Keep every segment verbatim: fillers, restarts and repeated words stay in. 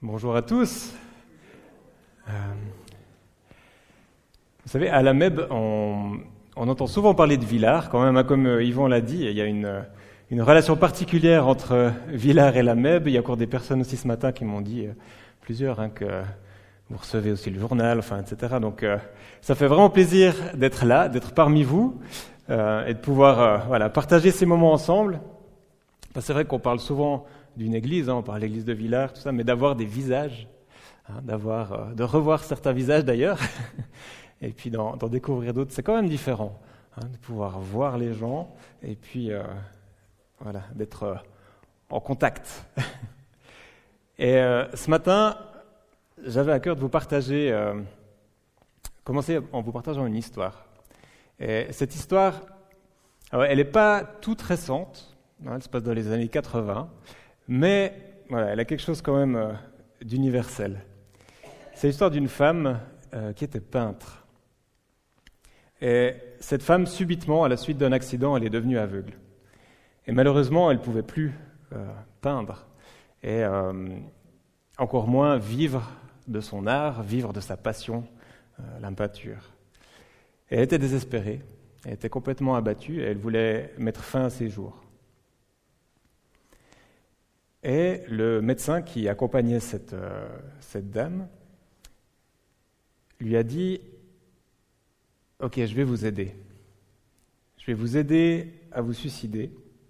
Bonjour à tous. Euh, vous savez, à la Meb, on, on entend souvent parler de Villars, quand même, hein, comme Yvon l'a dit, il y a une, une relation particulière entre Villars et la Meb. Il y a encore des personnes aussi ce matin qui m'ont dit, euh, plusieurs, hein, que vous recevez aussi le journal, enfin, et cetera. Donc, euh, ça fait vraiment plaisir d'être là, d'être parmi vous, euh, et de pouvoir euh, voilà, partager ces moments ensemble. Parce que c'est vrai qu'on parle souvent d'une église, hein, on parle de l'église de Villars, tout ça, mais d'avoir des visages, hein, d'avoir, euh, de revoir certains visages d'ailleurs, et puis d'en, d'en découvrir d'autres, c'est quand même différent, hein, de pouvoir voir les gens, et puis euh, voilà, d'être euh, en contact. Et euh, ce matin, j'avais à cœur de vous partager, euh, commencer en vous partageant une histoire. Et cette histoire, alors, elle n'est pas toute récente, hein, elle se passe dans les années quatre-vingts, mais voilà, elle a quelque chose quand même euh, d'universel. C'est l'histoire d'une femme euh, qui était peintre. Et cette femme, subitement, à la suite d'un accident, elle est devenue aveugle. Et malheureusement, elle ne pouvait plus euh, peindre, et euh, encore moins vivre de son art, vivre de sa passion, euh, la peinture. Et elle était désespérée, elle était complètement abattue, et elle voulait mettre fin à ses jours. Et le médecin qui accompagnait cette, euh, cette dame lui a dit « Ok, je vais vous aider. Je vais vous aider à vous suicider.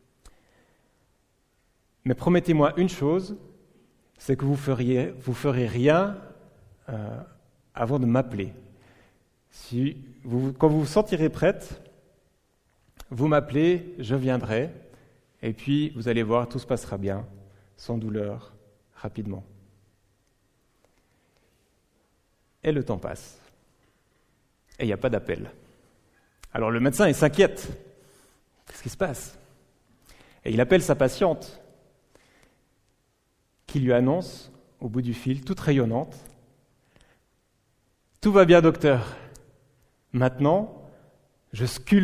Mais promettez-moi une chose, c'est que vous feriez, vous ferez rien euh, avant de m'appeler. Si vous, quand vous vous sentirez prête, vous m'appelez, je viendrai, et puis vous allez voir, tout se passera bien. » sans douleur, rapidement. Et le temps passe. Et il n'y a pas d'appel. Alors le médecin, il s'inquiète. Qu'est-ce qui se passe ? Et il appelle sa patiente, qui lui annonce, au bout du fil, toute rayonnante, « Tout va bien, docteur. Maintenant, je sculpte. »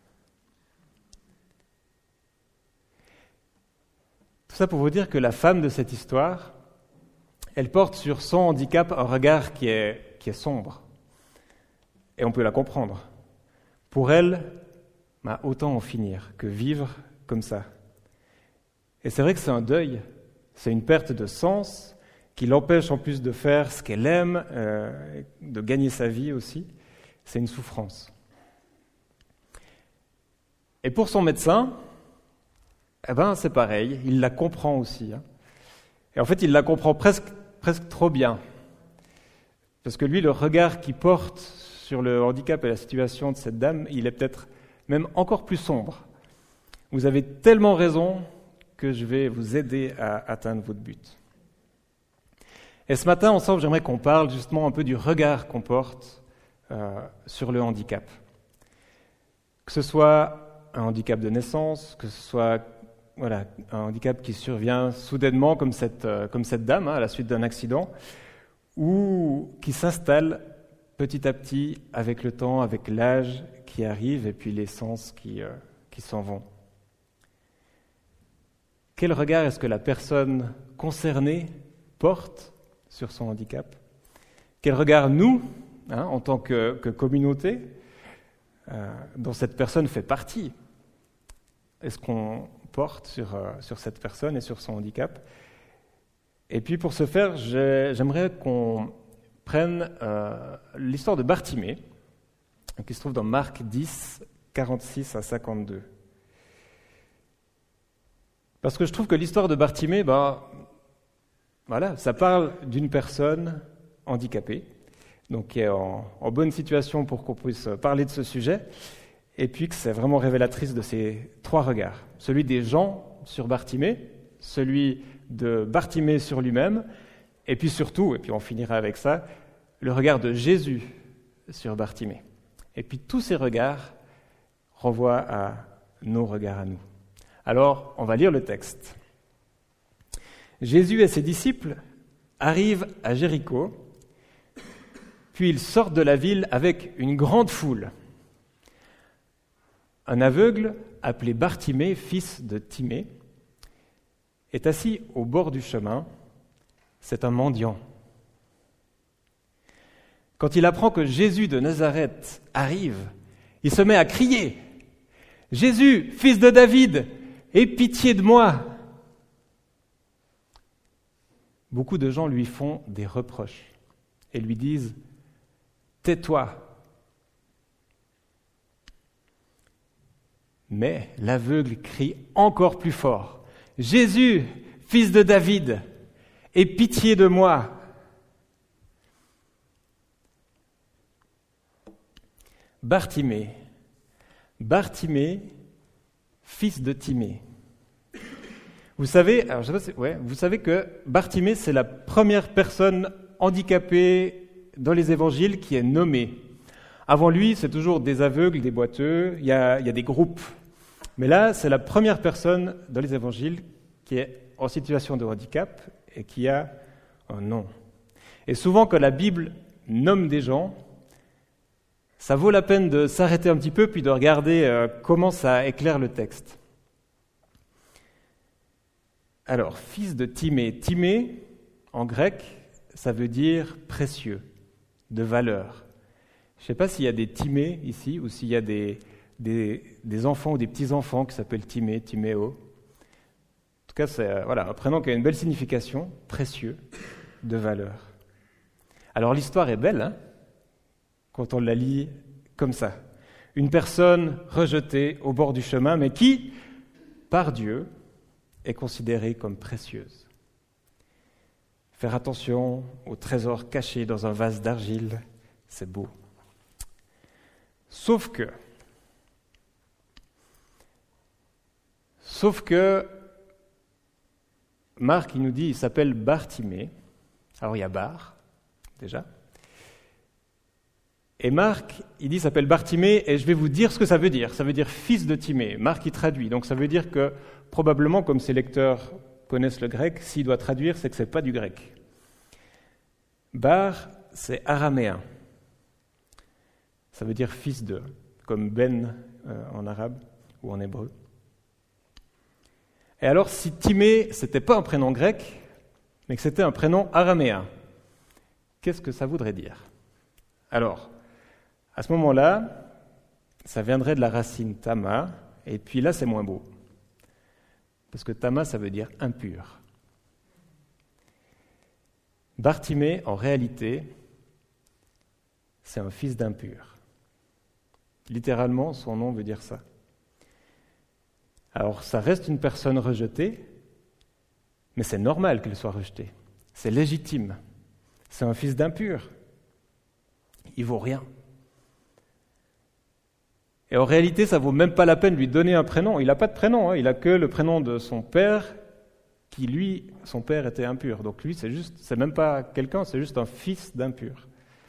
Tout ça pour vous dire que la femme de cette histoire, elle porte sur son handicap un regard qui est, qui est sombre. Et on peut la comprendre. Pour elle, bah, autant en finir que vivre comme ça. Et c'est vrai que c'est un deuil, c'est une perte de sens qui l'empêche en plus de faire ce qu'elle aime, euh, de gagner sa vie aussi. C'est une souffrance. Et pour son médecin, eh ben, c'est pareil, il la comprend aussi. Hein. Et en fait, il la comprend presque, presque trop bien. Parce que lui, le regard qu'il porte sur le handicap et la situation de cette dame, il est peut-être même encore plus sombre. Vous avez tellement raison que je vais vous aider à atteindre votre but. Et ce matin, ensemble, j'aimerais qu'on parle justement un peu du regard qu'on porte euh, sur le handicap. Que ce soit un handicap de naissance, que ce soit Voilà, un handicap qui survient soudainement comme cette, euh, comme cette dame hein, à la suite d'un accident, ou qui s'installe petit à petit avec le temps, avec l'âge qui arrive et puis les sens qui, euh, qui s'en vont. Quel regard est-ce que la personne concernée porte sur son handicap ? Quel regard nous, hein, en tant que, que communauté, euh, dont cette personne fait partie, est-ce qu'on porte sur, euh, sur cette personne et sur son handicap. Et puis pour ce faire, j'ai, j'aimerais qu'on prenne euh, l'histoire de Bartimée, qui se trouve dans Marc dix, quarante-six à cinquante-deux. Parce que je trouve que l'histoire de Bartimée, bah, voilà, ça parle d'une personne handicapée, donc qui est en, en bonne situation pour qu'on puisse parler de ce sujet, et puis que c'est vraiment révélatrice de ces trois regards. Celui des gens sur Bartimée, celui de Bartimée sur lui-même, et puis surtout, et puis on finira avec ça, le regard de Jésus sur Bartimée. Et puis tous ces regards renvoient à nos regards à nous. Alors, on va lire le texte. Jésus et ses disciples arrivent à Jéricho, puis ils sortent de la ville avec une grande foule. Un aveugle, appelé Bartimée, fils de Timée, est assis au bord du chemin. c'est un mendiant. Quand il apprend que Jésus de Nazareth arrive, il se met à crier « Jésus, fils de David, aie pitié de moi !» Beaucoup de gens lui font des reproches et lui disent « Tais-toi !» Mais l'aveugle crie encore plus fort « Jésus, fils de David, aie pitié de moi !» Bartimée, Bartimée, fils de Timée. Vous savez, alors je sais pas si, ouais, vous savez que Bartimée, c'est la première personne handicapée dans les évangiles qui est nommée. Avant lui, c'est toujours des aveugles, des boiteux, il y a, il y a des groupes. Mais là, c'est la première personne dans les évangiles qui est en situation de handicap et qui a un nom. Et souvent, quand la Bible nomme des gens, ça vaut la peine de s'arrêter un petit peu puis de regarder euh, comment ça éclaire le texte. Alors, fils de Timée. Timée, en grec, ça veut dire précieux, de valeur. Je ne sais pas s'il y a des Timées ici ou s'il y a des, des, des enfants ou des petits-enfants qui s'appellent Timée, Timéo. En tout cas, c'est euh, voilà, un prénom qui a une belle signification, précieux, de valeur. Alors, l'histoire est belle, hein, quand on la lit comme ça. Une personne rejetée au bord du chemin, mais qui, par Dieu, est considérée comme précieuse. Faire attention aux trésors cachés dans un vase d'argile, c'est beau. Sauf que, sauf que, Marc, il nous dit, il s'appelle Bartimée. Alors il y a Bar, déjà. Et Marc, il dit, s'appelle Bartimée, et je vais vous dire ce que ça veut dire. Ça veut dire fils de Timée. Marc, il traduit. Donc ça veut dire que, probablement, comme ses lecteurs connaissent le grec, s'il doit traduire, c'est que ce n'est pas du grec. Bar, c'est araméen. Ça veut dire fils de, comme Ben euh, en arabe ou en hébreu. Et alors, si Timée, ce n'était pas un prénom grec, mais que c'était un prénom araméen, qu'est-ce que ça voudrait dire ? Alors, à ce moment-là, ça viendrait de la racine tama, et puis là, c'est moins beau. Parce que tama, ça veut dire impur. Bartimée, en réalité, c'est un fils d'impur. Littéralement, son nom veut dire ça. Alors, ça reste une personne rejetée, mais c'est normal qu'elle soit rejetée. C'est légitime. C'est un fils d'impur. Il vaut rien. Et en réalité, ça ne vaut même pas la peine de lui donner un prénom. Il n'a pas de prénom, hein. Il n'a que le prénom de son père, qui lui, son père était impur. Donc lui, c'est juste, c'est même pas quelqu'un, c'est juste un fils d'impur.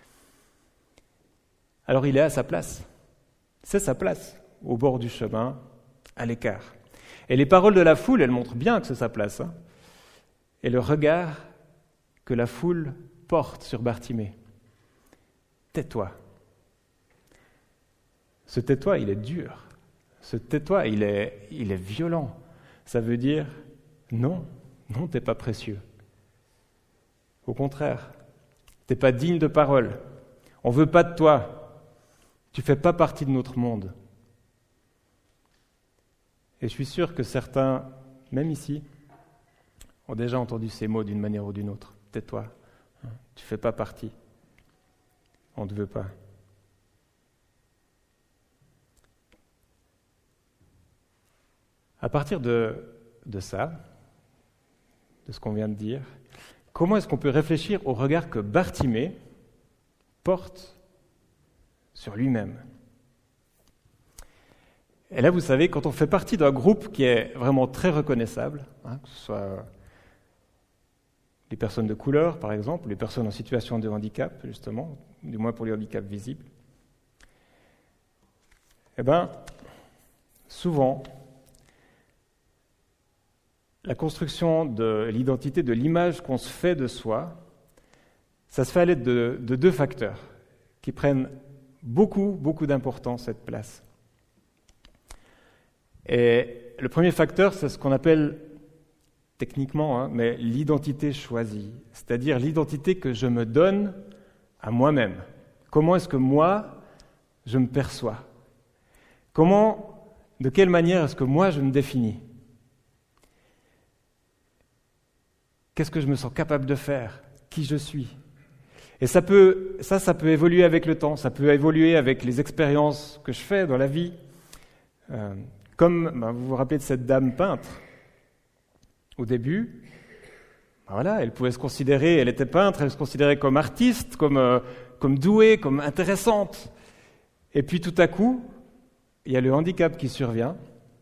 Alors il est à sa place. C'est sa place, au bord du chemin, à l'écart. Et les paroles de la foule, elles montrent bien que c'est sa place. Hein. Et le regard que la foule porte sur Bartimée. Tais-toi. Ce tais-toi, il est dur. Ce tais-toi, il est, il est violent. Ça veut dire, non, non, t'es pas précieux. Au contraire, t'es pas digne de parole. On veut pas de toi. Tu fais pas partie de notre monde. Et je suis sûr que certains, même ici, ont déjà entendu ces mots d'une manière ou d'une autre. Tais-toi, tu fais pas partie. On ne te veut pas. À partir de, de ça, de ce qu'on vient de dire, comment est-ce qu'on peut réfléchir au regard que Bartimée porte sur lui-même ? Et là, vous savez, quand on fait partie d'un groupe qui est vraiment très reconnaissable, hein, que ce soit les personnes de couleur, par exemple, les personnes en situation de handicap, justement, du moins pour les handicaps visibles, eh bien, souvent, la construction de l'identité, de l'image qu'on se fait de soi, ça se fait à l'aide de, de deux facteurs qui prennent beaucoup, beaucoup d'importance, cette place. Et le premier facteur, c'est ce qu'on appelle techniquement, hein, mais l'identité choisie, c'est-à-dire l'identité que je me donne à moi-même. Comment est-ce que moi, je me perçois? Comment, de quelle manière est-ce que moi, je me définis? Qu'est-ce que je me sens capable de faire? Qui je suis? Et ça peut, ça, ça peut évoluer avec le temps, ça peut évoluer avec les expériences que je fais dans la vie. Euh, comme, ben, vous vous rappelez de cette dame peintre. Au début, ben voilà, elle pouvait se considérer, elle était peintre, elle se considérait comme artiste, comme, euh, comme douée, comme intéressante. Et puis tout à coup, il y a le handicap qui survient.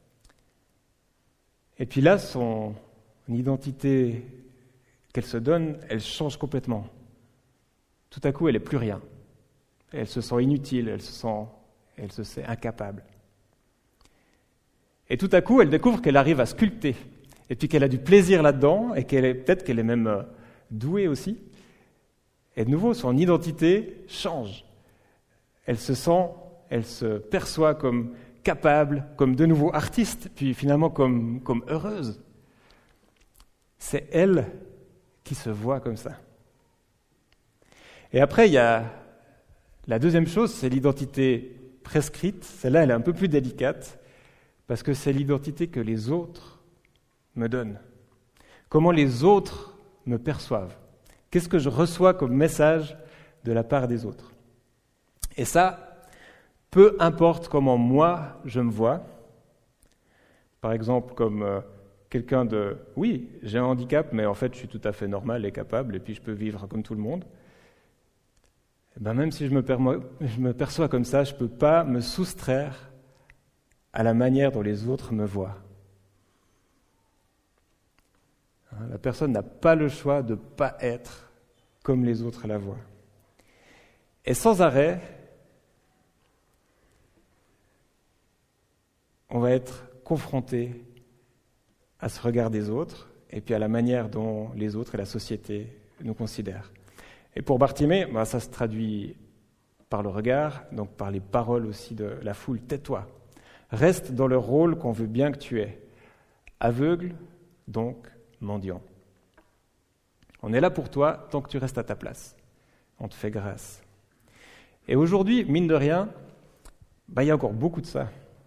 Et puis là, son identité qu'elle se donne, elle change complètement. Tout à coup, elle n'est plus rien. Elle se sent inutile, elle se sent, elle se sent incapable. Et tout à coup, elle découvre qu'elle arrive à sculpter, et puis qu'elle a du plaisir là-dedans, et qu'elle est, peut-être qu'elle est même euh, douée aussi. Et de nouveau, son identité change. Elle se sent, elle se perçoit comme capable, comme de nouveau artiste, puis finalement comme, comme heureuse. C'est elle qui se voit comme ça. Et après, il y a la deuxième chose, c'est l'identité prescrite. Celle-là, elle est un peu plus délicate, parce que c'est l'identité que les autres me donnent. Comment les autres me perçoivent. Qu'est-ce que je reçois comme message de la part des autres? Et ça, peu importe comment moi je me vois, par exemple comme euh, quelqu'un de « oui, j'ai un handicap, mais en fait je suis tout à fait normal et capable, et puis je peux vivre comme tout le monde », et ben même si je me, permo- je me perçois comme ça, je ne peux pas me soustraire à la manière dont les autres me voient. Hein, la personne n'a pas le choix de ne pas être comme les autres la voient. Et sans arrêt, on va être confronté à ce regard des autres et puis à la manière dont les autres et la société nous considèrent. Et pour Bartimée, ben ça se traduit par le regard, donc par les paroles aussi de la foule. Tais-toi, reste dans le rôle qu'on veut bien que tu aies. Aveugle, donc mendiant. On est là pour toi tant que tu restes à ta place. On te fait grâce. Et aujourd'hui, mine de rien, ben, il y a encore beaucoup de ça.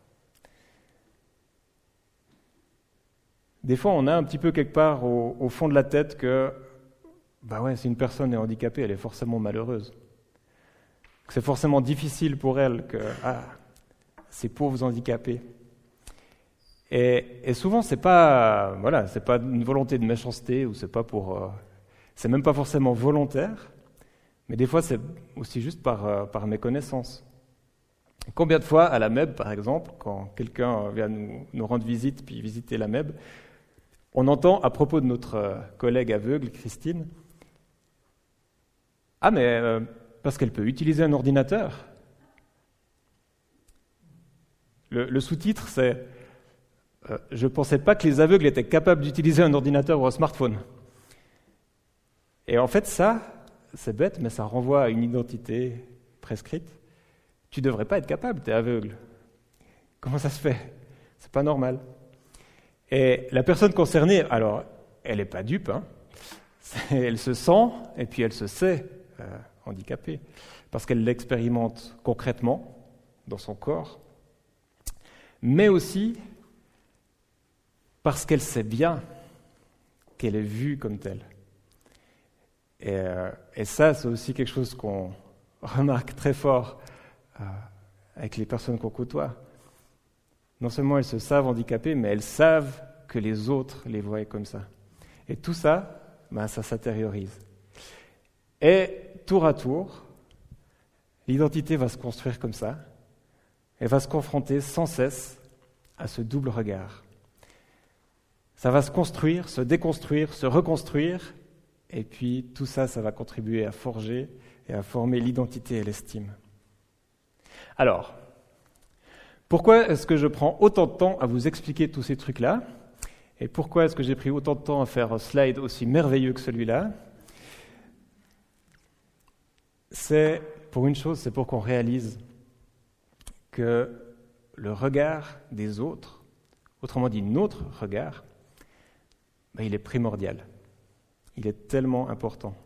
Des fois, on a un petit peu quelque part au, au fond de la tête que bah ouais, si une personne est handicapée, elle est forcément malheureuse. C'est forcément difficile pour elle que ah, ces pauvres handicapés. Et, et souvent, c'est pas voilà, c'est pas une volonté de méchanceté ou c'est pas pour, euh, c'est même pas forcément volontaire, mais des fois c'est aussi juste par euh, par méconnaissance. Combien de fois à la M E B, par exemple, quand quelqu'un vient nous, nous rendre visite puis visiter la M E B, on entend à propos de notre euh, collègue aveugle, Christine. Ah, mais euh, parce qu'elle peut utiliser un ordinateur. Le, le sous-titre, c'est euh, « Je ne pensais pas que les aveugles étaient capables d'utiliser un ordinateur ou un smartphone ». Et en fait, ça, c'est bête, mais ça renvoie à une identité prescrite. Tu ne devrais pas être capable, tu es aveugle. Comment ça se fait? C'est pas normal. Et la personne concernée, alors, elle n'est pas dupe, hein. Elle se sent et puis elle se sait euh, handicapée, parce qu'elle l'expérimente concrètement dans son corps, mais aussi parce qu'elle sait bien qu'elle est vue comme telle. Et, euh, et ça, c'est aussi quelque chose qu'on remarque très fort euh, avec les personnes qu'on côtoie. Non seulement elles se savent handicapées, mais elles savent que les autres les voient comme ça. Et tout ça, ben, ça s'intériorise. Et tour à tour, l'identité va se construire comme ça. Elle va se confronter sans cesse à ce double regard. Ça va se construire, se déconstruire, se reconstruire, et puis tout ça, ça va contribuer à forger et à former l'identité et l'estime. Alors, pourquoi est-ce que je prends autant de temps à vous expliquer tous ces trucs-là? Et pourquoi est-ce que j'ai pris autant de temps à faire un slide aussi merveilleux que celui-là? C'est pour une chose, c'est pour qu'on réalise que le regard des autres, autrement dit notre regard, ben, il est primordial. Il est tellement important.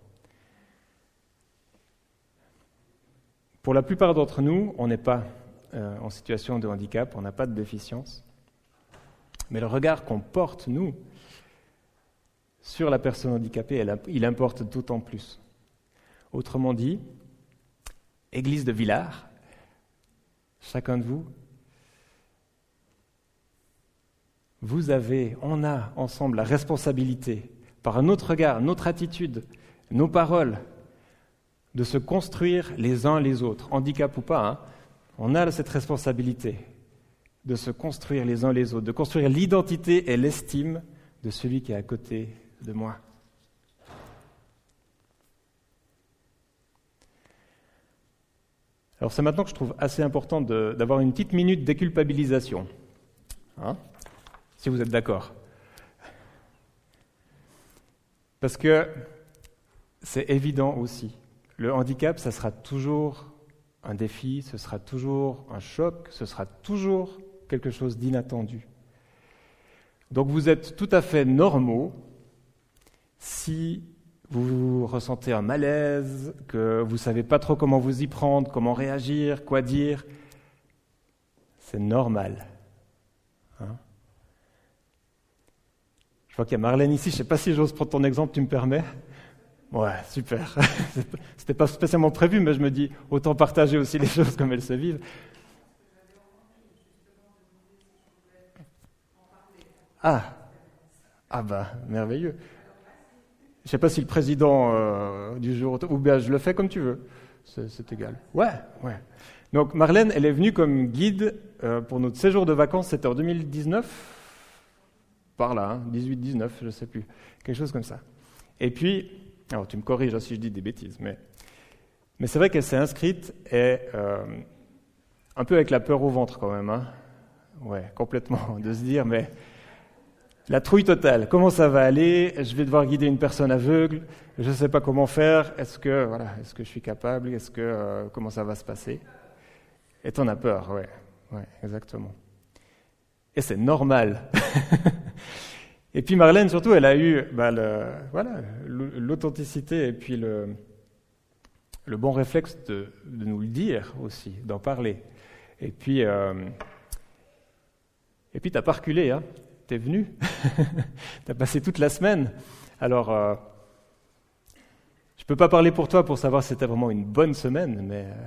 Pour la plupart d'entre nous, on n'est pas euh, en situation de handicap, on n'a pas de déficience. Mais le regard qu'on porte, nous, sur la personne handicapée, elle, il importe d'autant plus. Autrement dit, Église de Villars, chacun de vous, vous avez, on a ensemble la responsabilité, par notre regard, notre attitude, nos paroles, de se construire les uns les autres, handicap ou pas, hein, on a cette responsabilité de se construire les uns les autres, de construire l'identité et l'estime de celui qui est à côté de moi. Alors c'est maintenant que je trouve assez important de, d'avoir une petite minute de déculpabilisation, hein, si vous êtes d'accord. Parce que c'est évident aussi, le handicap, ça sera toujours un défi, ce sera toujours un choc, ce sera toujours quelque chose d'inattendu. Donc vous êtes tout à fait normaux si vous ressentez un malaise, que vous ne savez pas trop comment vous y prendre, comment réagir, quoi dire. C'est normal. Hein? Je vois qu'il y a Marlène ici, je ne sais pas si j'ose prendre ton exemple, tu me permets ? Ouais, super. C'était pas spécialement prévu, mais je me dis, autant partager aussi les choses comme elles se vivent. Ah, ah bah, merveilleux. Je ne sais pas si le président euh, du jour, ou bien je le fais comme tu veux, c'est, c'est égal. Ouais, ouais. Donc Marlène, elle est venue comme guide euh, pour notre séjour de vacances, c'était en deux mille dix-neuf, par là, hein, dix-huit dix-neuf, je ne sais plus, quelque chose comme ça. Et puis, alors tu me corriges si je dis des bêtises, mais, mais c'est vrai qu'elle s'est inscrite et euh, un peu avec la peur au ventre quand même, hein. Ouais, complètement, de se dire, mais la trouille totale, comment ça va aller ? Je vais devoir guider une personne aveugle, je ne sais pas comment faire, est-ce que, voilà, est-ce que je suis capable, est-ce que, euh, comment ça va se passer ? Et t'en as peur, ouais, ouais, exactement. Et c'est normal. Et puis Marlène, surtout, elle a eu bah, le, voilà, l'authenticité et puis le, le bon réflexe de, de nous le dire aussi, d'en parler. Et puis, euh, et puis t'as pas reculé, hein, t'es venu, t'as passé toute la semaine. Alors, euh, je peux pas parler pour toi pour savoir si c'était vraiment une bonne semaine, mais... Euh,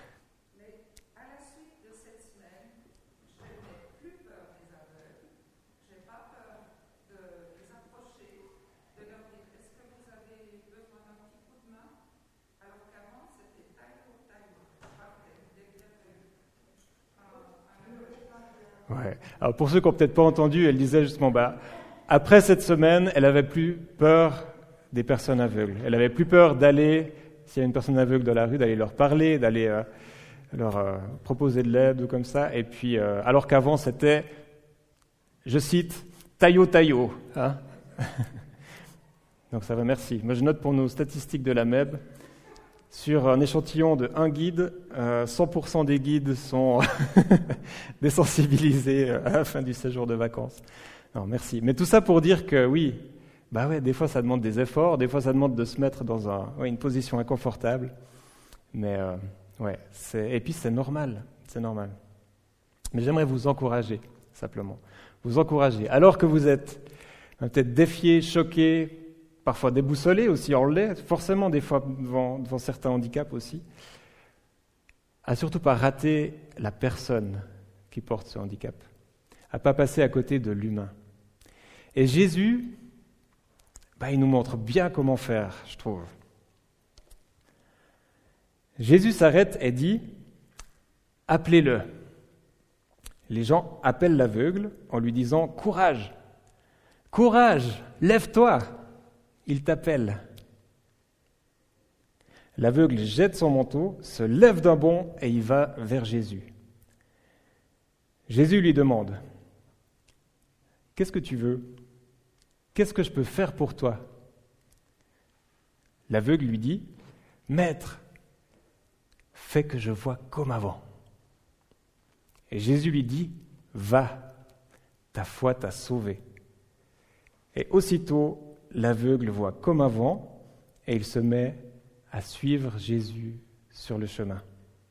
Ouais. Alors pour ceux qui n'ont peut-être pas entendu, elle disait justement, bah, après cette semaine, elle avait plus peur des personnes aveugles. Elle avait plus peur d'aller, s'il y a une personne aveugle dans la rue, d'aller leur parler, d'aller euh, leur euh, proposer de l'aide ou comme ça. Et puis, euh, alors qu'avant, c'était, je cite, taillot taillot. Hein. Donc ça va, merci. Moi, je note pour nos statistiques de la M E B. Sur un échantillon de un guide, euh, cent pour cent des guides sont désensibilisés à la fin du séjour de vacances. Non, merci. Mais tout ça pour dire que oui, bah ouais, des fois ça demande des efforts, des fois ça demande de se mettre dans un, ouais, une position inconfortable. Mais euh, ouais, c'est, et puis c'est normal, c'est normal. Mais j'aimerais vous encourager, simplement. Vous encourager. Alors que vous êtes peut-être défiés, choqués, parfois déboussolé aussi, on l'est, forcément des fois devant, devant certains handicaps aussi, à surtout pas rater la personne qui porte ce handicap, à pas passer à côté de l'humain. Et Jésus, bah, il nous montre bien comment faire, je trouve. Jésus s'arrête et dit « Appelez-le ». Les gens appellent l'aveugle en lui disant « Courage, courage, lève-toi ». Il t'appelle. L'aveugle jette son manteau, se lève d'un bond et il va vers Jésus. Jésus lui demande « Qu'est-ce que tu veux ? Qu'est-ce que je peux faire pour toi ?» L'aveugle lui dit « Maître, fais que je vois comme avant. » Et Jésus lui dit « Va, ta foi t'a sauvé. » Et aussitôt, l'aveugle voit comme avant et il se met à suivre Jésus sur le chemin.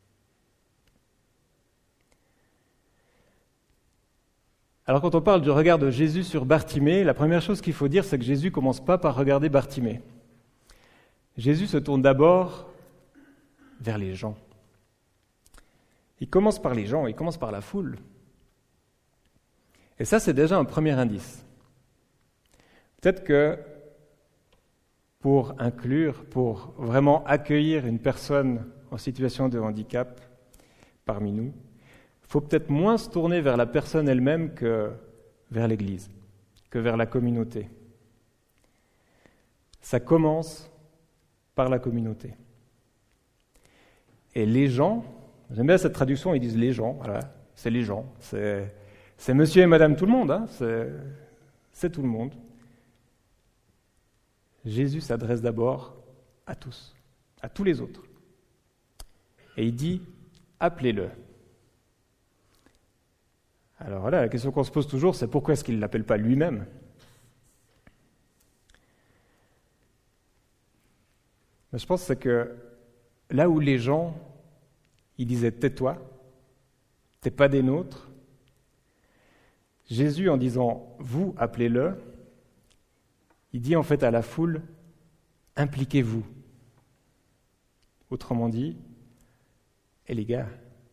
Alors quand on parle du regard de Jésus sur Bartimée, la première chose qu'il faut dire, c'est que Jésus ne commence pas par regarder Bartimée. Jésus se tourne d'abord vers les gens. Il commence par les gens, il commence par la foule. Et ça, c'est déjà un premier indice. Peut-être que pour inclure, pour vraiment accueillir une personne en situation de handicap parmi nous, il faut peut-être moins se tourner vers la personne elle-même que vers l'Église, que vers la communauté. Ça commence par la communauté. Et les gens, j'aime bien cette traduction, ils disent les gens, voilà, c'est les gens, c'est, c'est monsieur et madame tout le monde, hein, c'est, c'est tout le monde. Jésus s'adresse d'abord à tous, à tous les autres. Et il dit, appelez-le. Alors voilà, la question qu'on se pose toujours, c'est pourquoi est-ce qu'il ne l'appelle pas lui-même ? Mais je pense que c'est que là où les gens, ils disaient « tais-toi, t'es pas des nôtres », Jésus, en disant « vous, appelez-le », il dit en fait à la foule « impliquez-vous ». Autrement dit, « et les gars,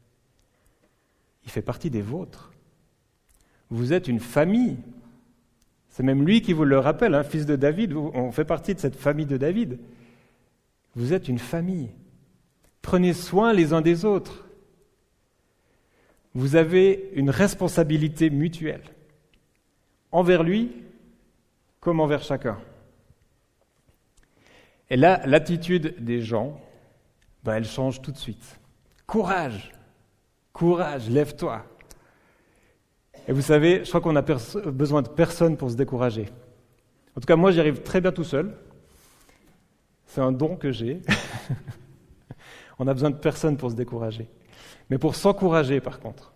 il fait partie des vôtres. Vous êtes une famille. » C'est même lui qui vous le rappelle, hein, fils de David, on fait partie de cette famille de David. Vous êtes une famille. Prenez soin les uns des autres. Vous avez une responsabilité mutuelle, envers lui comme envers chacun. Et là, l'attitude des gens, ben, elle change tout de suite. Courage, courage, lève-toi. Et vous savez, je crois qu'on a pers- besoin de personne pour se décourager. En tout cas, moi, j'y arrive très bien tout seul. C'est un don que j'ai. On a besoin de personne pour se décourager. Mais pour s'encourager, par contre,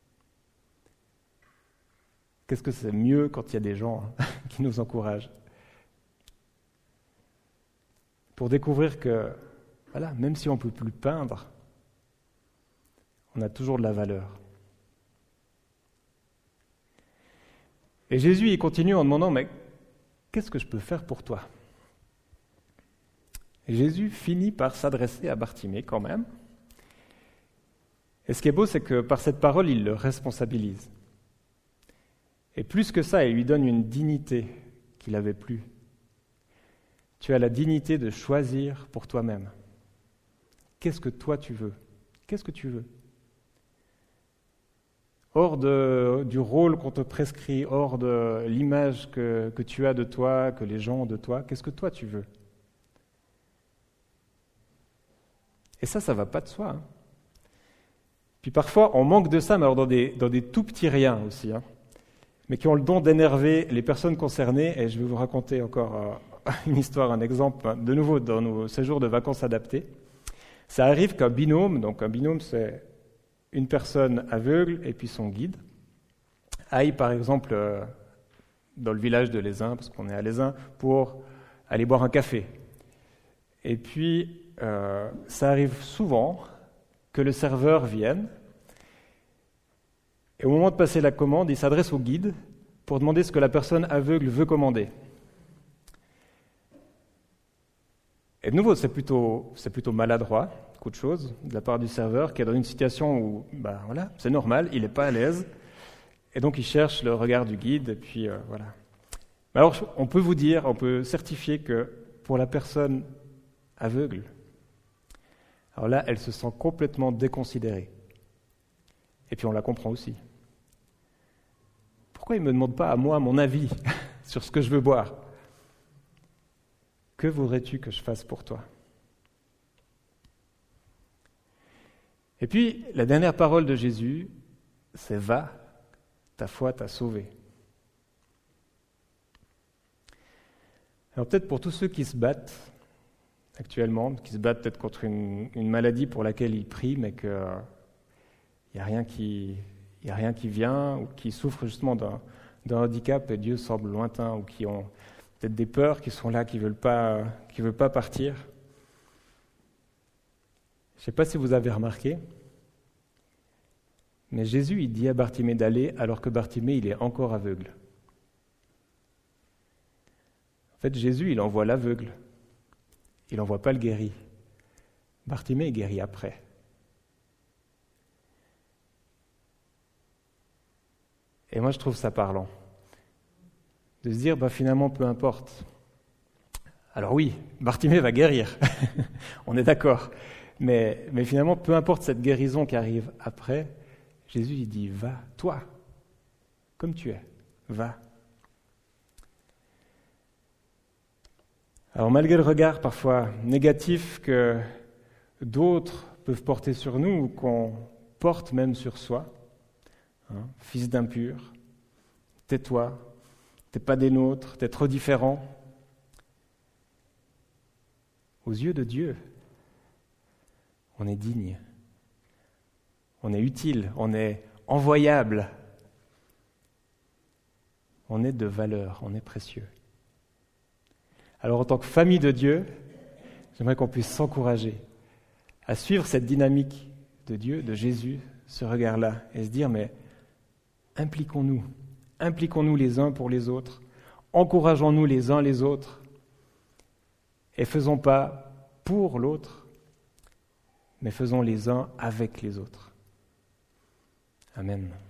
qu'est-ce que c'est mieux quand il y a des gens hein, qui nous encouragent ? Pour découvrir que, voilà, même si on ne peut plus peindre, on a toujours de la valeur. Et Jésus, il continue en demandant, mais qu'est-ce que je peux faire pour toi ? Et Jésus finit par s'adresser à Bartimée quand même. Et ce qui est beau, c'est que par cette parole, il le responsabilise. Et plus que ça, il lui donne une dignité qu'il n'avait plus. Tu as la dignité de choisir pour toi-même. Qu'est-ce que toi tu veux ? Qu'est-ce que tu veux ? Hors de, du rôle qu'on te prescrit, hors de l'image que, que tu as de toi, que les gens ont de toi, qu'est-ce que toi tu veux ? Et ça, ça ne va pas de soi. Hein. Puis parfois, on manque de ça, mais alors dans des, dans des tout petits riens aussi, hein, mais qui ont le don d'énerver les personnes concernées. Et je vais vous raconter encore euh, une histoire, un exemple, hein, de nouveau dans nos séjours de vacances adaptés. Ça arrive qu'un binôme, donc un binôme c'est une personne aveugle et puis son guide, aille par exemple euh, dans le village de Lézin, parce qu'on est à Lézin, pour aller boire un café. Et puis, euh, ça arrive souvent que le serveur vienne, et au moment de passer la commande, il s'adresse au guide pour demander ce que la personne aveugle veut commander. Et de nouveau, c'est plutôt, c'est plutôt maladroit, qu'autre chose, de la part du serveur, qui est dans une situation où, ben voilà, c'est normal, il n'est pas à l'aise, et donc il cherche le regard du guide, et puis euh, voilà. Mais alors, on peut vous dire, on peut certifier que pour la personne aveugle, alors là, elle se sent complètement déconsidérée. Et puis on la comprend aussi. Pourquoi il ne me demande pas à moi mon avis sur ce que je veux boire ? Que voudrais-tu que je fasse pour toi ? Et puis, la dernière parole de Jésus, c'est « Va, ta foi t'a sauvé ». Alors peut-être pour tous ceux qui se battent actuellement, qui se battent peut-être contre une, une maladie pour laquelle ils prient, mais qu'il n'y a rien qui, y a rien qui vient, ou qui souffrent justement d'un, de handicap et Dieu semble lointain ou qui ont peut-être des peurs, qui sont là, qui ne veulent pas, qui veulent pas partir. Je ne sais pas si vous avez remarqué, mais Jésus, il dit à Bartimée d'aller alors que Bartimée, il est encore aveugle. En fait, Jésus, il envoie l'aveugle. Il n'envoie pas le guéri. Bartimée est guéri après. Et moi, je trouve ça parlant. De se dire, bah, finalement, peu importe. Alors oui, Bartimée va guérir. On est d'accord. Mais, mais finalement, peu importe cette guérison qui arrive après, Jésus, il dit, va, toi, comme tu es, va. Alors malgré le regard parfois négatif que d'autres peuvent porter sur nous, ou qu'on porte même sur soi, hein, fils d'impur, tais-toi, t'es pas des nôtres, t'es trop différent, aux yeux de Dieu, on est digne, on est utile, on est envoyable, on est de valeur, on est précieux. Alors en tant que famille de Dieu, j'aimerais qu'on puisse s'encourager à suivre cette dynamique de Dieu, de Jésus, ce regard-là, et se dire, mais impliquons-nous, impliquons-nous les uns pour les autres, encourageons-nous les uns les autres, et faisons pas pour l'autre, mais faisons les uns avec les autres. Amen.